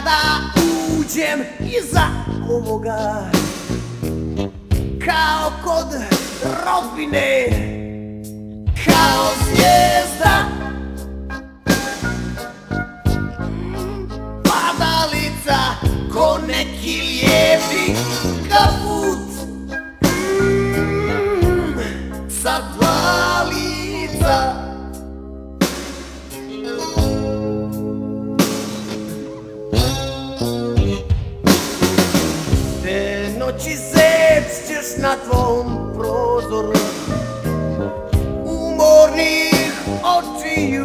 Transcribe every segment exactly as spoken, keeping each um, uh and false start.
Kada uđem iza ovoga, kao kod rodbine, kao zvijezda padalica, ko neki lijepi kaput sa dva lica. Te noći zec ćeš na tvom prozoru umornih očiju,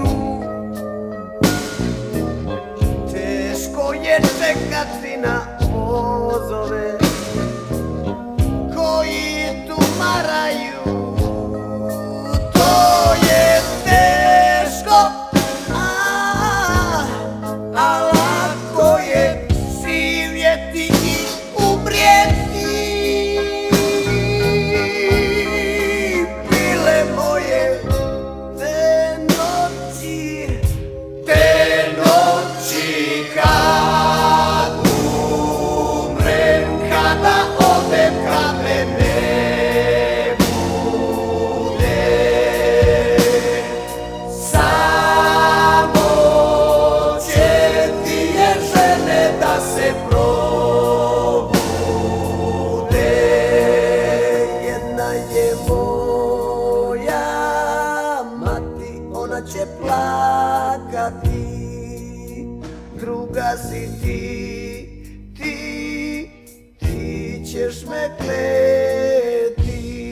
teško je čekati na vozove koji tumaraju. To je teško, a, a lako je živjeti i umrijeti. Bile moje te noći, te noći kad umrem, kada odem, kad me ne bude. Samo četiri žene da se probude. Jedna je moja mati, ona će plakati. Druga si ti, ti, ti ćeš me kleti.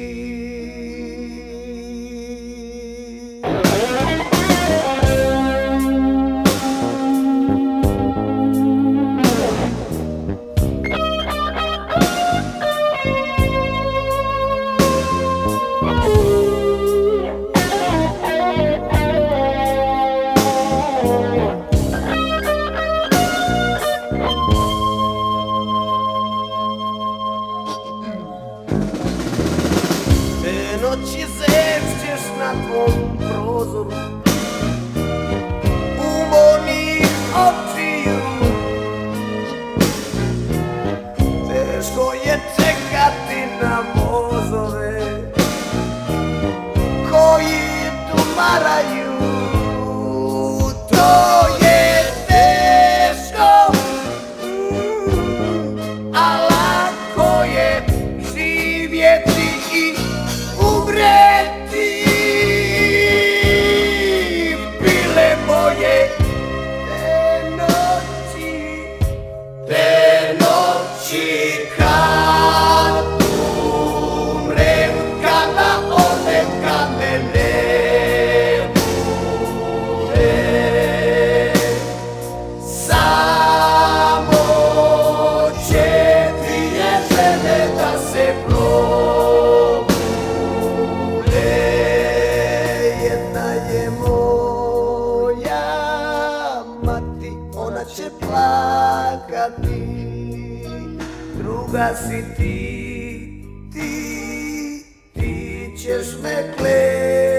Te noći zec ćeš na tvom prozoru umornih očiju, teško je čekati na vozove koji tumaraju. To je teško, mm, a lako je živjeti i umrijeti. Bile moje te noći, te noći kad umrem, kada odem, kad me ne bude. Samo četiri žene da se probude. Jedna je moja mati, ona će plakati. Druga si ti, ti, ti ćeš me kleti.